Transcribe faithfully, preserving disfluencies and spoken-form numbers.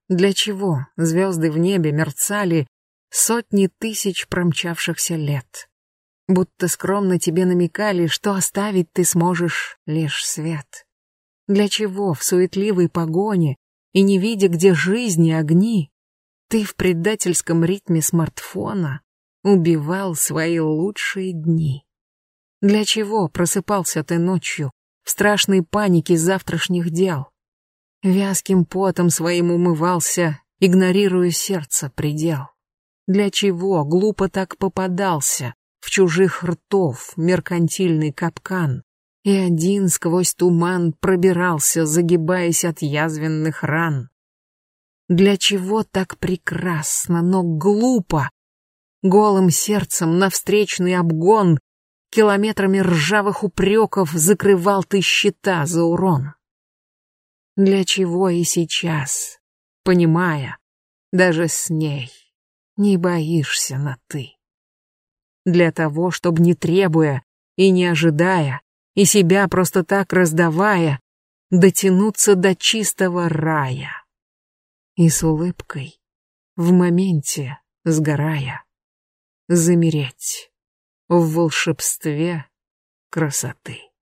Для чего звезды в небе мерцали сотни тысяч промчавшихся лет? Будто скромно тебе намекали, что оставить ты сможешь лишь свет. Для чего в суетливой погоне и не видя, где жизни огни, ты в предательском ритме смартфона убивал свои лучшие дни? Для чего просыпался ты ночью в страшной панике завтрашних дел? Вязким потом своим умывался, игнорируя сердце предел. Для чего глупо так попадался в чужих ртов меркантильный капкан и один сквозь туман пробирался, загибаясь от язвенных ран? Для чего так прекрасно, но глупо голым сердцем на встречный обгон километрами ржавых упреков закрывал ты счета за урон? Для чего и сейчас, понимая, даже с ней не боишься на «ты»? Для того, чтобы, не требуя и не ожидая, и себя просто так раздавая, дотянуться до чистого рая. И с улыбкой, в моменте сгорая, замереть в волшебстве красоты.